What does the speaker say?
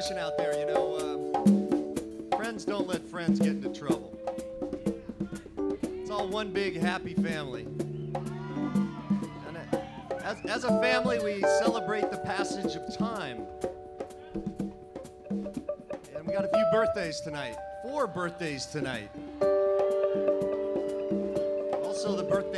tradition out there, friends don't let friends get into trouble. It's all one big happy family. And as a family, we celebrate the passage of time. And we got a few birthdays tonight, 4 birthdays tonight. Also the birthday